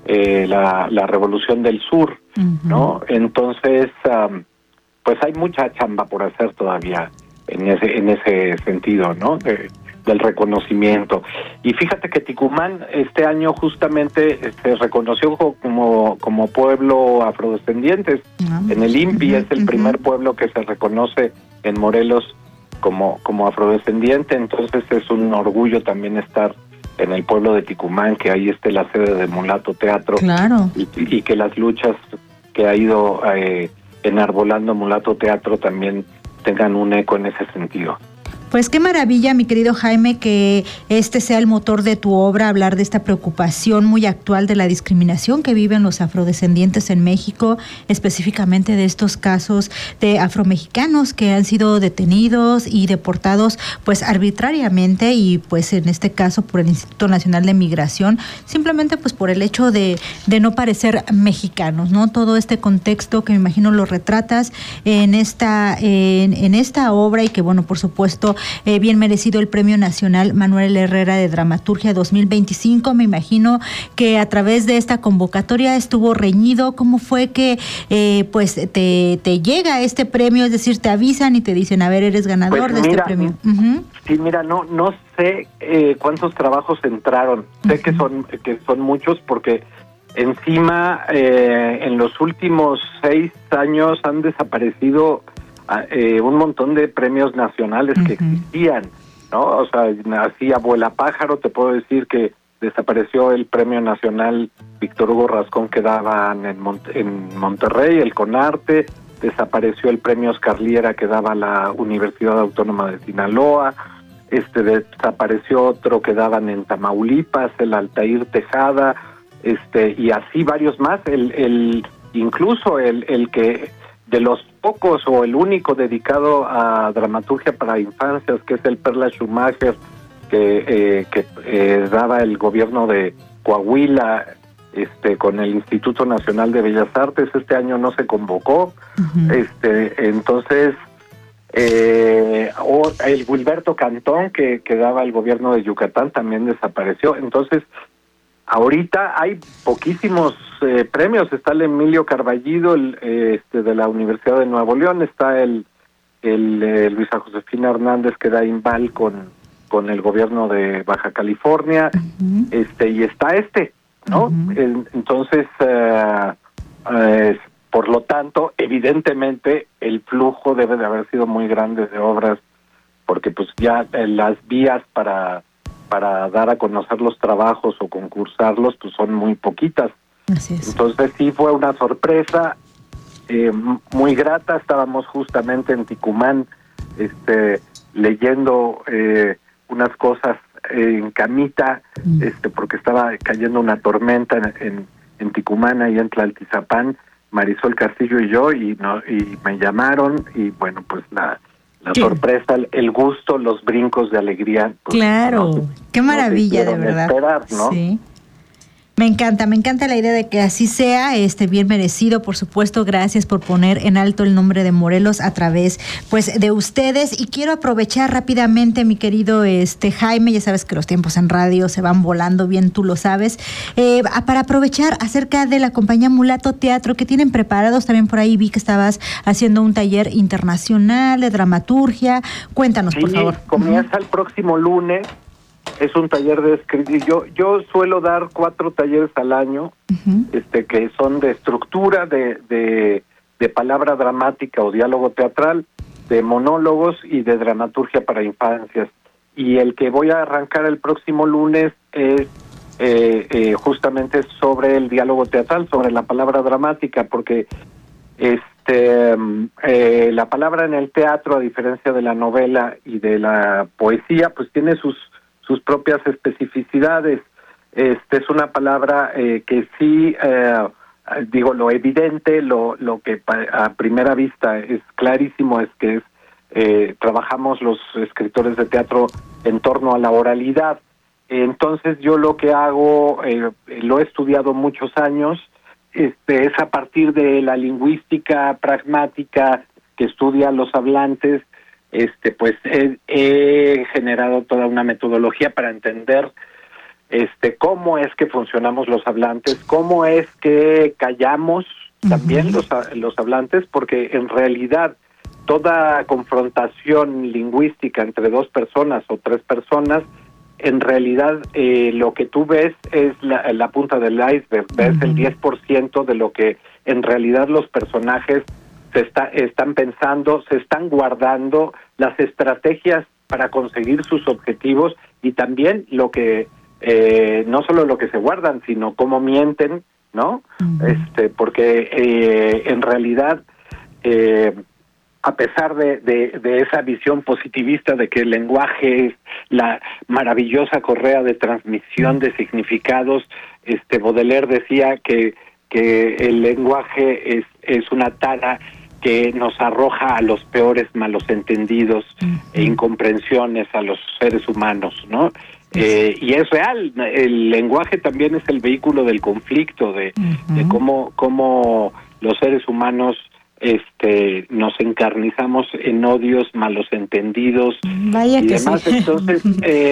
la revolución del sur, ¿no? Entonces pues hay mucha chamba por hacer todavía en ese sentido, ¿no? Del reconocimiento. Y fíjate que Ticumán este año justamente se reconoció como pueblo afrodescendiente. En el INPI es el primer pueblo que se reconoce en Morelos como afrodescendiente. Entonces es un orgullo también estar en el pueblo de Ticumán, que ahí esté la sede de Mulato Teatro. Claro. Y que las luchas que ha ido enarbolando Mulato Teatro también tengan un eco en ese sentido. Pues qué maravilla, mi querido Jaime, que este sea el motor de tu obra, hablar de esta preocupación muy actual de la discriminación que viven los afrodescendientes en México, específicamente de estos casos de afromexicanos que han sido detenidos y deportados pues arbitrariamente y pues en este caso por el Instituto Nacional de Migración, simplemente pues por el hecho de no parecer mexicanos, ¿no? Todo este contexto que me imagino lo retratas en esta obra y que bueno, por supuesto, bien merecido el Premio Nacional Manuel Herrera de Dramaturgia 2025. Me imagino que a través de esta convocatoria estuvo reñido. ¿Cómo fue que pues te llega este premio? Es decir, te avisan y te dicen, a ver, eres ganador pues de este premio. Sí, mira, no sé cuántos trabajos entraron. Sé que son muchos porque encima en los últimos 6 años han desaparecido un montón de premios nacionales que existían, ¿no? O sea, así Abuela Pájaro, te puedo decir que desapareció el Premio Nacional Víctor Hugo Rascón que daban en Monterrey, el CONARTE, desapareció el Premio Oscar Liera que daba la Universidad Autónoma de Sinaloa, desapareció otro que daban en Tamaulipas, el Altair Tejada, y así varios más, incluso el que de los pocos o el único dedicado a dramaturgia para infancias, que es el Perla Schumacher, que daba el gobierno de Coahuila, con el Instituto Nacional de Bellas Artes. Este año no se convocó. Entonces el Wilberto Cantón, que daba el gobierno de Yucatán, también desapareció. Entonces ahorita hay poquísimos premios. Está el Emilio Carballido, de la Universidad de Nuevo León. Está el Luisa Josefina Hernández, que da Imbal con el gobierno de Baja California. Y está ¿no? Entonces, por lo tanto, evidentemente, el flujo debe de haber sido muy grande de obras, porque pues ya las vías para dar a conocer los trabajos o concursarlos, pues son muy poquitas. Así es. Entonces sí fue una sorpresa muy grata. Estábamos justamente en Ticumán, leyendo unas cosas en camita, porque estaba cayendo una tormenta en Ticumán, ahí en Tlaltizapán, Marisol Castillo y yo, y me llamaron, y bueno, pues la sorpresa, el gusto, los brincos de alegría. Pues, claro, qué maravilla, de verdad. Esperar, ¿no? Sí. Me encanta la idea de que así sea, bien merecido, por supuesto. Gracias por poner en alto el nombre de Morelos a través, pues, de ustedes. Y quiero aprovechar rápidamente, mi querido Jaime, ya sabes que los tiempos en radio se van volando, bien tú lo sabes, para aprovechar acerca de la compañía Mulato Teatro, que tienen preparados. También por ahí vi que estabas haciendo un taller internacional de dramaturgia. Cuéntanos, por favor. Comienza el próximo lunes. Es un taller de escritura. Yo suelo dar 4 talleres al año, que son de estructura, de palabra dramática o diálogo teatral, de monólogos y de dramaturgia para infancias. Y el que voy a arrancar el próximo lunes es justamente sobre el diálogo teatral, sobre la palabra dramática, porque la palabra en el teatro, a diferencia de la novela y de la poesía, pues tiene sus propias especificidades. Es una palabra que sí, lo evidente, lo que a primera vista es clarísimo, es que trabajamos los escritores de teatro en torno a la oralidad. Entonces yo lo que hago, lo he estudiado muchos años, es a partir de la lingüística pragmática que estudia a los hablantes. Pues he generado toda una metodología para entender cómo es que funcionamos los hablantes, cómo es que callamos también los hablantes, porque en realidad toda confrontación lingüística entre 2 personas o 3 personas, en realidad lo que tú ves es la punta del iceberg, ves el 10% de lo que en realidad los personajes están pensando, se están guardando, las estrategias para conseguir sus objetivos, y también lo que no solo lo que se guardan, sino cómo mienten, ¿no? Porque en realidad a pesar de esa visión positivista de que el lenguaje es la maravillosa correa de transmisión de significados, Baudelaire decía que el lenguaje es una tara que nos arroja a los peores malos entendidos e incomprensiones a los seres humanos, ¿no? Y es real, el lenguaje también es el vehículo del conflicto, de cómo los seres humanos nos encarnizamos en odios, malos entendidos. Vaya y que demás. sí. Entonces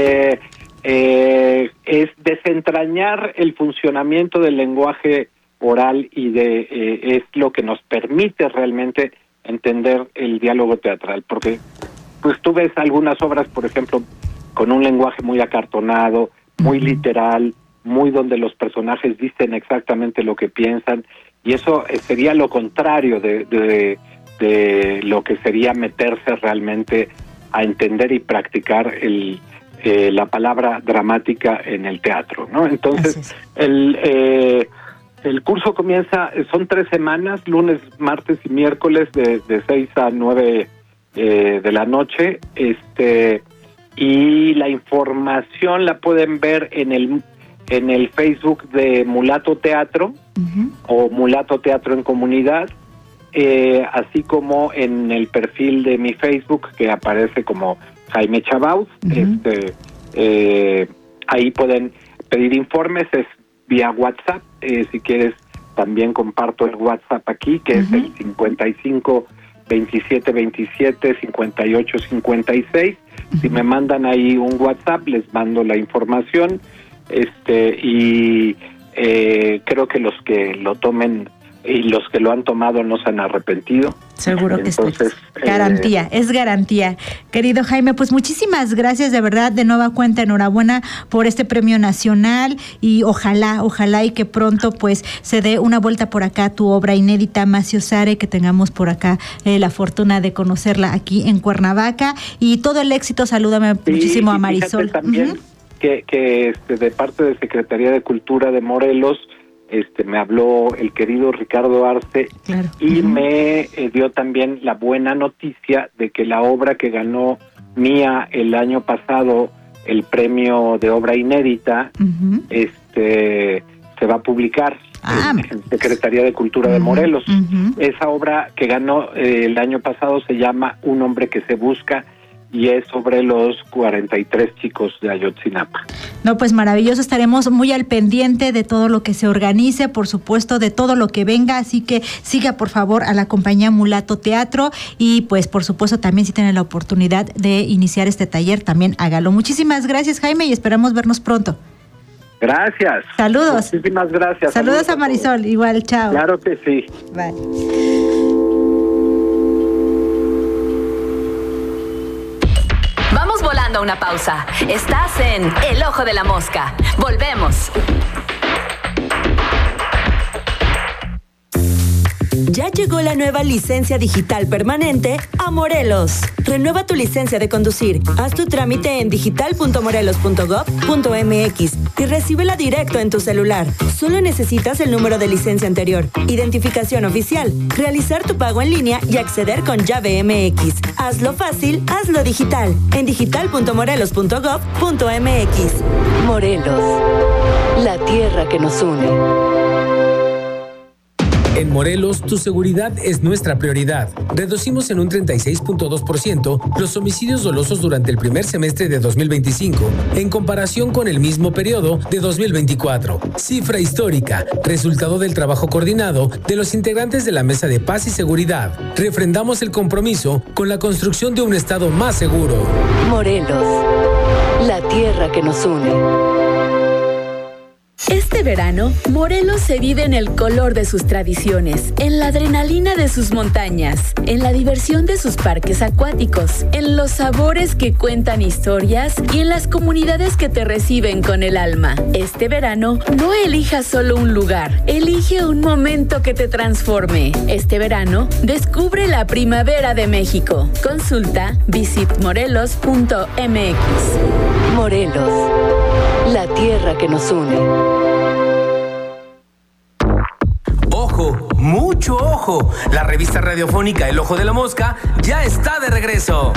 es desentrañar el funcionamiento del lenguaje oral y es lo que nos permite realmente entender el diálogo teatral, porque pues tú ves algunas obras, por ejemplo, con un lenguaje muy acartonado, muy literal, muy donde los personajes dicen exactamente lo que piensan, y eso sería lo contrario de lo que sería meterse realmente a entender y practicar la palabra dramática en el teatro, ¿no? Entonces, el curso comienza, son 3 semanas, lunes, martes y miércoles de 6 a 9 de la noche, y la información la pueden ver en el Facebook de Mulato Teatro o Mulato Teatro en Comunidad. así como en el perfil de mi Facebook, que aparece como Jaime Chabauz. Ahí pueden pedir informes, es vía WhatsApp. Si quieres, también comparto el WhatsApp aquí, que es el 55 27 27 58 56. Si me mandan ahí un WhatsApp, les mando la información. Y creo que los que lo tomen y los que lo han tomado no se han arrepentido. Seguro que entonces, garantía, es garantía. Querido Jaime, pues muchísimas gracias, de verdad, de nueva cuenta, enhorabuena por este premio nacional, y ojalá y que pronto pues se dé una vuelta por acá tu obra inédita, Maciosare, que tengamos por acá la fortuna de conocerla aquí en Cuernavaca, y todo el éxito. Salúdame muchísimo a Marisol. También que de parte de Secretaría de Cultura de Morelos, me habló el querido Ricardo Arce, claro, y me dio también la buena noticia de que la obra que ganó Mía el año pasado, el premio de obra inédita, se va a publicar en Secretaría de Cultura de Morelos. Esa obra que ganó el año pasado se llama Un hombre que se busca, y es sobre los 43 chicos de Ayotzinapa. No, pues maravilloso, estaremos muy al pendiente de todo lo que se organice, por supuesto, de todo lo que venga, así que siga por favor a la compañía Mulato Teatro, y pues por supuesto también si tienen la oportunidad de iniciar este taller, también hágalo. Muchísimas gracias, Jaime, y esperamos vernos pronto. Gracias. Saludos. Muchísimas gracias. Saludos a Marisol, igual, chao. Claro que sí. Bye. Vamos volando a una pausa. Estás en El Ojo de la Mosca. Volvemos. Ya llegó la nueva licencia digital permanente a Morelos. Renueva tu licencia de conducir. Haz tu trámite en digital.morelos.gov.mx y recíbela directo en tu celular. Solo necesitas el número de licencia anterior, identificación oficial, realizar tu pago en línea y acceder con llave MX. Hazlo fácil, hazlo digital. En digital.morelos.gov.mx. Morelos, la tierra que nos une. En Morelos, tu seguridad es nuestra prioridad. Reducimos en un 36.2% los homicidios dolosos durante el primer semestre de 2025, en comparación con el mismo periodo de 2024. Cifra histórica, resultado del trabajo coordinado de los integrantes de la Mesa de Paz y Seguridad. Refrendamos el compromiso con la construcción de un Estado más seguro. Morelos, la tierra que nos une. Este verano, Morelos se vive en el color de sus tradiciones, en la adrenalina de sus montañas, en la diversión de sus parques acuáticos, en los sabores que cuentan historias y en las comunidades que te reciben con el alma. Este verano, no elijas solo un lugar, elige un momento que te transforme. Este verano, descubre la primavera de México. Consulta visitmorelos.mx. Morelos, la tierra que nos une. ¡Ojo! ¡Mucho ojo! La revista radiofónica El Ojo de la Mosca ya está de regreso.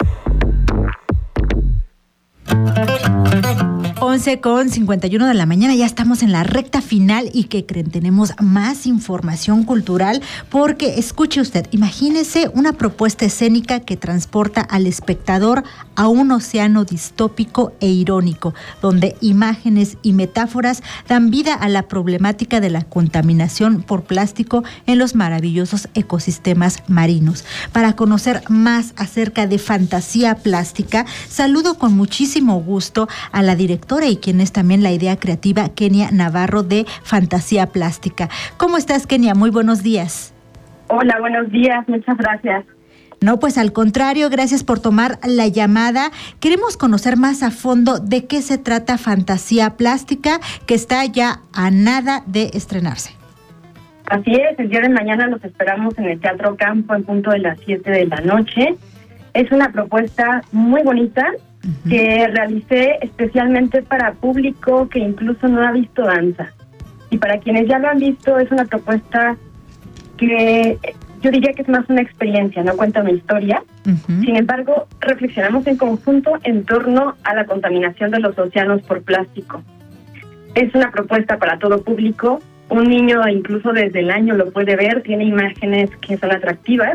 11:51 de la mañana, ya estamos en la recta final. ¿Y qué creen? Tenemos más información cultural, porque escuche usted, imagínese una propuesta escénica que transporta al espectador a un océano distópico e irónico, donde imágenes y metáforas dan vida a la problemática de la contaminación por plástico en los maravillosos ecosistemas marinos. Para conocer más acerca de Fantasía Plástica, saludo con muchísimo gusto a la directora y quien es también la idea creativa, Kenia Navarro, de Fantasía Plástica. ¿Cómo estás, Kenia? Muy buenos días. Hola, buenos días, muchas gracias. No, pues al contrario, gracias por tomar la llamada. Queremos conocer más a fondo de qué se trata Fantasía Plástica, que está ya a nada de estrenarse. Así es, el día de mañana los esperamos en el Teatro Campo en punto de las 7 de la noche. Es una propuesta muy bonita que realicé especialmente para público que incluso no ha visto danza. Y para quienes ya lo han visto, es una propuesta que yo diría que es más una experiencia, no cuenta una historia. Sin embargo, reflexionamos en conjunto en torno a la contaminación de los océanos por plástico. Es una propuesta para todo público un niño incluso desde el año lo puede ver, tiene imágenes que son atractivas.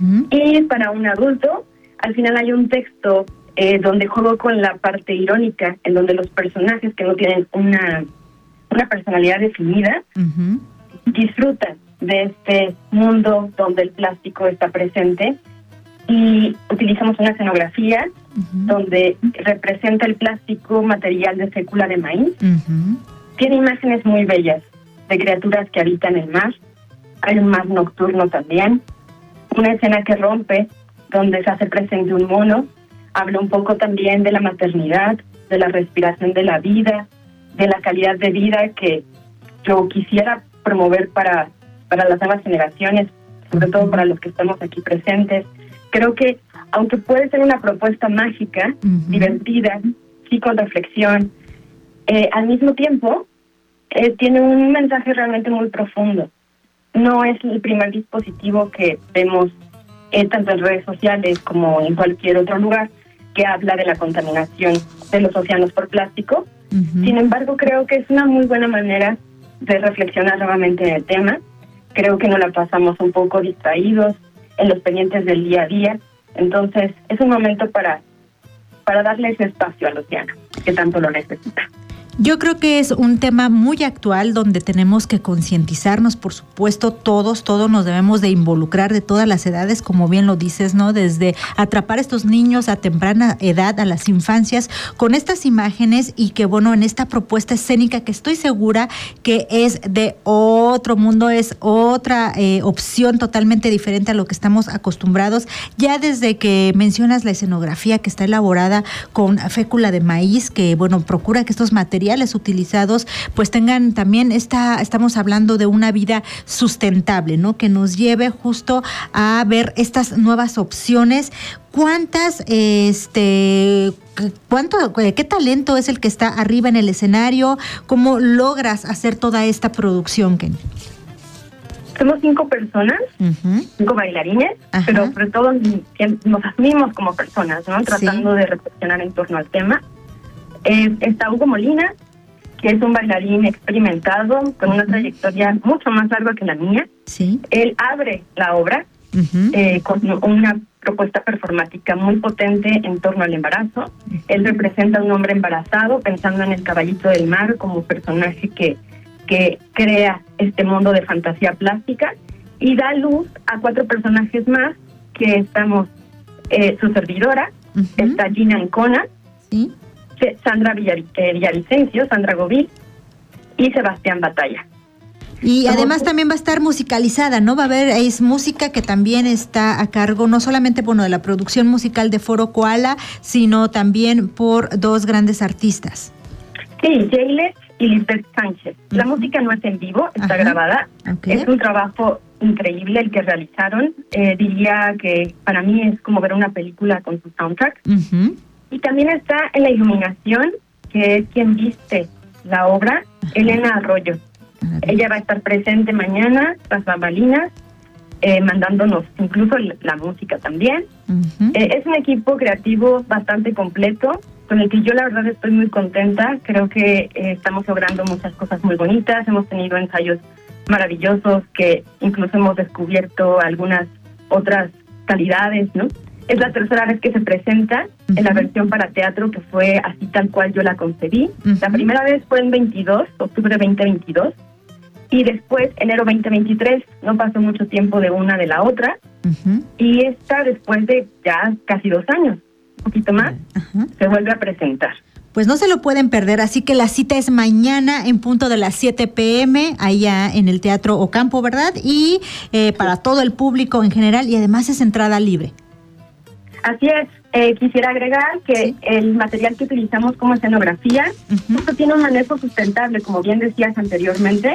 Y para un adulto, al final hay un texto donde juego con la parte irónica, en donde los personajes que no tienen una personalidad definida disfrutan de este mundo donde el plástico está presente, y utilizamos una escenografía donde representa el plástico material de fécula de maíz. Tiene imágenes muy bellas de criaturas que habitan el mar. Hay un mar nocturno también. Una escena que rompe, donde se hace presente un mono. Habla un poco también de la maternidad, de la respiración de la vida, de la calidad de vida que yo quisiera promover para las nuevas generaciones, sobre todo para los que estamos aquí presentes. Creo que, aunque puede ser una propuesta mágica, divertida, sí con reflexión, al mismo tiempo tiene un mensaje realmente muy profundo. No es el primer dispositivo que vemos tanto en redes sociales como en cualquier otro lugar que habla de la contaminación de los océanos por plástico. Sin embargo, creo que es una muy buena manera de reflexionar nuevamente en el tema. Creo que nos la pasamos un poco distraídos en los pendientes del día a día. Entonces, es un momento para darle ese espacio al océano, que tanto lo necesita. Yo creo que es un tema muy actual donde tenemos que concientizarnos, por supuesto, todos nos debemos de involucrar de todas las edades, como bien lo dices, ¿no? Desde atrapar a estos niños a temprana edad, a las infancias, con estas imágenes y que, bueno, en esta propuesta escénica que estoy segura que es de otro mundo, es otra opción totalmente diferente a lo que estamos acostumbrados. Ya desde que mencionas la escenografía que está elaborada con fécula de maíz, que, bueno, procura que estos materiales utilizados pues tengan también estamos hablando de una vida sustentable, ¿no? Que nos lleve justo a ver estas nuevas opciones. ¿Qué talento es el que está arriba en el escenario? ¿Cómo logras hacer toda esta producción, Ken? Somos 5 personas, 5 bailarines, pero sobre todo nos asumimos como personas, ¿no? Tratando de reflexionar en torno al tema. Está Hugo Molina, que es un bailarín experimentado con una trayectoria mucho más larga que la mía. Él abre la obra con una propuesta performática muy potente en torno al embarazo. Él representa a un hombre embarazado pensando en el caballito del mar como personaje que crea este mundo de fantasía plástica, y da luz a 4 personajes más, que estamos su servidora, está Gina Ancona, Sandra Villavicencio, Sandra Govil y Sebastián Batalla. Y además también va a estar musicalizada, ¿no? Va a haber, es música que también está a cargo, no solamente, bueno, de la producción musical de Foro Koala, sino también por 2 grandes artistas. Sí, Jayles y Lisbeth Sánchez. La música no es en vivo, está grabada. Es un trabajo increíble el que realizaron. Diría que para mí es como ver una película con su soundtrack. Y también está en la iluminación, que es quien viste la obra, Elena Arroyo. Ella va a estar presente mañana, tras bambalinas, mandándonos incluso la música también. Es un equipo creativo bastante completo, con el que yo la verdad estoy muy contenta. Creo que estamos logrando muchas cosas muy bonitas. Hemos tenido ensayos maravillosos, que incluso hemos descubierto algunas otras calidades, ¿no? Es la tercera vez que se presenta en la versión para teatro, que fue así tal cual yo la concebí. La primera vez fue en octubre 2022, y después enero 2023. No pasó mucho tiempo de una de la otra. Y esta, después de ya casi 2 años, un poquito más, se vuelve a presentar. Pues no se lo pueden perder, así que la cita es mañana en punto de las 7 p.m. allá en el Teatro Ocampo, ¿verdad? Y para todo el público en general, y además es entrada libre. Así es. Quisiera agregar que el material que utilizamos como escenografía esto tiene un manejo sustentable, como bien decías anteriormente.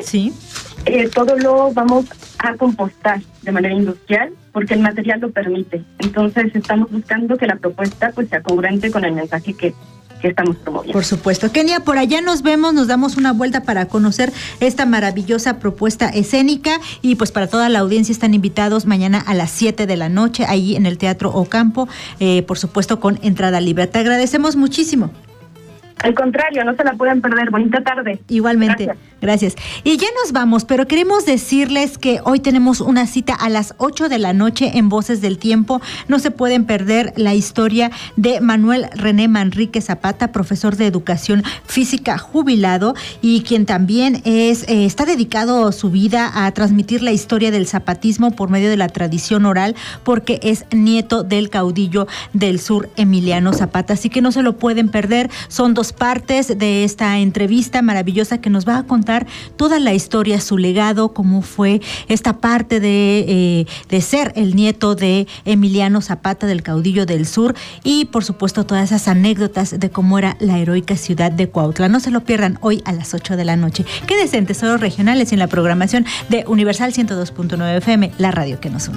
Todo lo vamos a compostar de manera industrial, porque el material lo permite. Entonces estamos buscando que la propuesta pues sea congruente con el mensaje que estamos promoviendo. Por supuesto. Kenia, por allá nos vemos, nos damos una vuelta para conocer esta maravillosa propuesta escénica, y pues para toda la audiencia están invitados mañana a las 7 de la noche ahí en el Teatro Ocampo, por supuesto con entrada libre. Te agradecemos muchísimo. Al contrario, no se la pueden perder. Bonita tarde. Igualmente, gracias. Y ya nos vamos, pero queremos decirles que hoy tenemos una cita a las 8 de la noche en Voces del Tiempo. No se pueden perder la historia de Manuel René Manrique Zapata, profesor de educación física jubilado y quien también está dedicado su vida a transmitir la historia del zapatismo por medio de la tradición oral, porque es nieto del caudillo del sur, Emiliano Zapata. Así que no se lo pueden perder. Son 2 partes de esta entrevista maravillosa que nos va a contar toda la historia, su legado, cómo fue esta parte de ser el nieto de Emiliano Zapata, del caudillo del sur, y por supuesto todas esas anécdotas de cómo era la heroica ciudad de Cuautla. No se lo pierdan hoy a las 8 de la noche. Quédense en Tesoros Regionales en la programación de Universal 102.9 FM, la radio que nos une.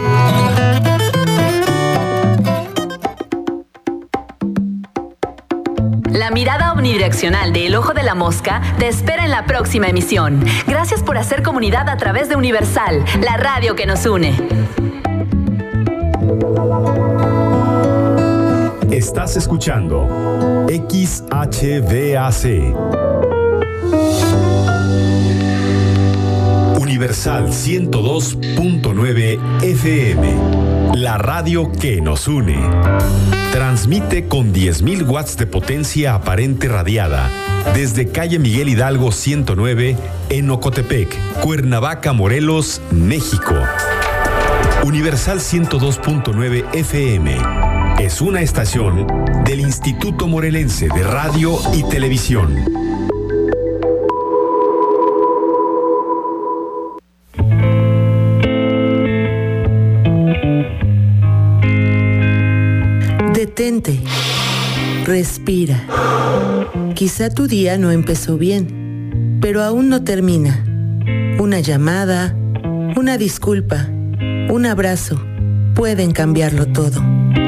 La mirada omnidireccional de El Ojo de la Mosca te espera en la próxima emisión. Gracias por hacer comunidad a través de Universal, la radio que nos une. Estás escuchando XHVAC. Universal 102.9 FM, la radio que nos une. Transmite con 10.000 watts de potencia aparente radiada desde calle Miguel Hidalgo 109 en Ocotepec, Cuernavaca, Morelos, México. Universal 102.9 FM es una estación del Instituto Morelense de Radio y Televisión. Detente, respira. Quizá tu día no empezó bien, pero aún no termina. Una llamada, una disculpa, un abrazo pueden cambiarlo todo.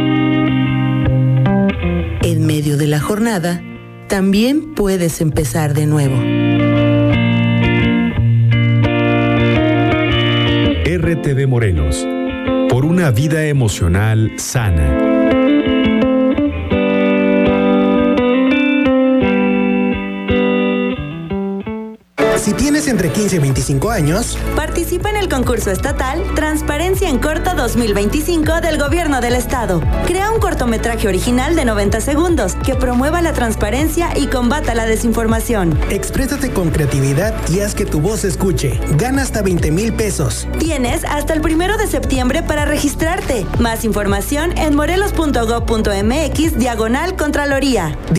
En medio de la jornada, también puedes empezar de nuevo. RTV Morelos, por una vida emocional sana. Si tienes entre 15 y 25 años, participa en el concurso estatal Transparencia en Corto 2025 del Gobierno del Estado. Crea un cortometraje original de 90 segundos que promueva la transparencia y combata la desinformación. Exprésate con creatividad y haz que tu voz se escuche. Gana hasta 20,000 pesos. Tienes hasta el 1 de septiembre para registrarte. Más información en morelos.gov.mx/Contraloría.